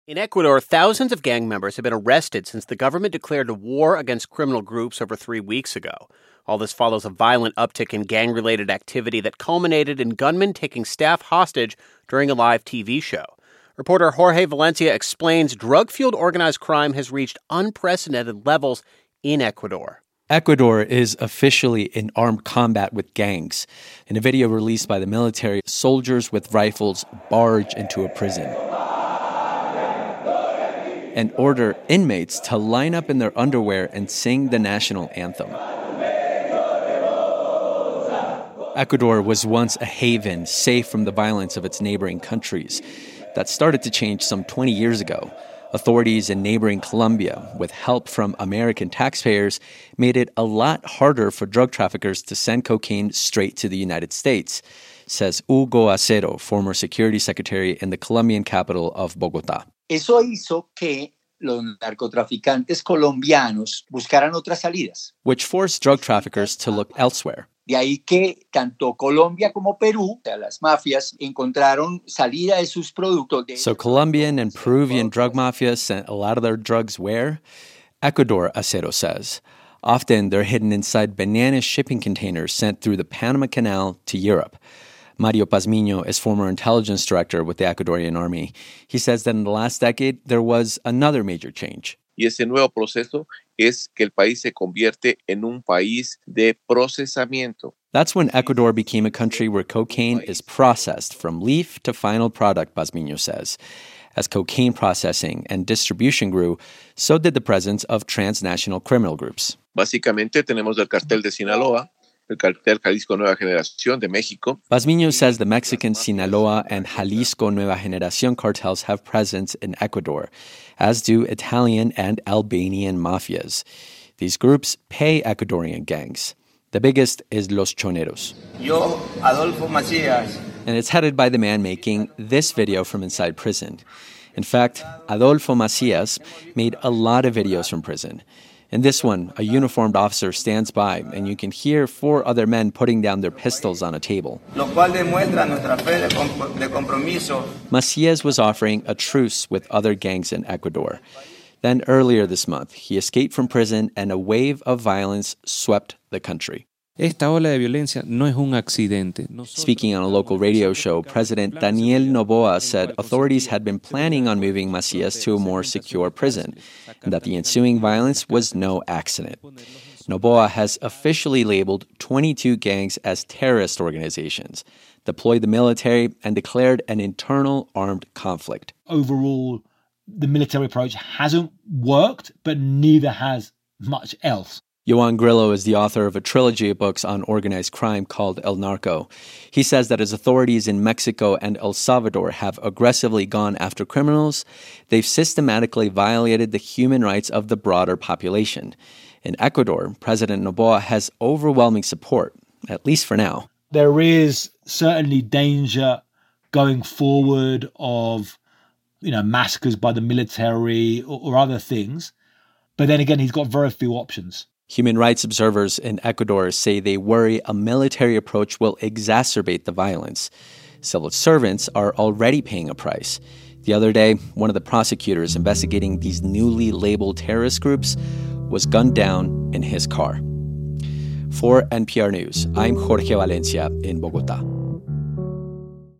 In Ecuador, thousands of gang members have been arrested since the government declared a war against criminal groups over 3 weeks ago. All this follows a violent uptick in gang-related activity that culminated in gunmen taking staff hostage during a live TV show. Reporter Jorge Valencia explains drug-fueled organized crime has reached unprecedented levels in Ecuador. Ecuador is officially in armed combat with gangs. In a video released by the military, soldiers with rifles barge into a prison and order inmates to line up in their underwear and sing the national anthem. Ecuador was once a haven, safe from the violence of its neighboring countries. That started to change some 20 years ago. Authorities in neighboring Colombia, with help from American taxpayers, made it a lot harder for drug traffickers to send cocaine straight to the United States, says Hugo Acero, former security secretary in the Colombian capital of Bogotá. Eso hizo que los narcotraficantes colombianos buscaran otras salidas. Which forced drug traffickers to look elsewhere. De ahí que tanto Colombia como Perú, las mafias, encontraron salida de sus productos. So Colombian and Peruvian drug mafias sent a lot of their drugs where? Ecuador, Acero says. Often they're hidden inside banana shipping containers sent through the Panama Canal to Europe. Mario Pazmiño is former intelligence director with the Ecuadorian army. He says that in the last decade, there was another major change. Y ese nuevo proceso es que el país se convierte en un país de procesamiento. That's when Ecuador became a country where cocaine is processed from leaf to final product, Pazmiño says. As cocaine processing and distribution grew, so did the presence of transnational criminal groups. Básicamente tenemos el cartel de Sinaloa, el cartel Jalisco Nueva Generación de México. Pazmiño says the Mexican Sinaloa and Jalisco Nueva Generación cartels have presence in Ecuador, as do Italian and Albanian mafias. These groups pay Ecuadorian gangs. The biggest is Los Choneros. Yo, Adolfo Macías. And it's headed by the man making this video from inside prison. In fact, Adolfo Macías made a lot of videos from prison. In this one, a uniformed officer stands by, and you can hear 4 other men putting down their pistols on a table. Lo cual demuestra nuestra fe de compromiso. Macías was offering a truce with other gangs in Ecuador. Then earlier this month, he escaped from prison and a wave of violence swept the country. Esta ola de violencia no es un accidente. Speaking on a local radio show, President Daniel Noboa said authorities had been planning on moving Macías to a more secure prison, and that the ensuing violence was no accident. Noboa has officially labeled 22 gangs as terrorist organizations, deployed the military, and declared an internal armed conflict. Overall, the military approach hasn't worked, but neither has much else. Joan Grillo is the author of a trilogy of books on organized crime called El Narco. He says that as authorities in Mexico and El Salvador have aggressively gone after criminals, they've systematically violated the human rights of the broader population. In Ecuador, President Noboa has overwhelming support, at least for now. There is certainly danger going forward of, massacres by the military or other things. But then again, he's got very few options. Human rights observers in Ecuador say they worry a military approach will exacerbate the violence. Civil servants are already paying a price. The other day, one of the prosecutors investigating these newly labeled terrorist groups was gunned down in his car. For NPR News, I'm Jorge Valencia in Bogotá.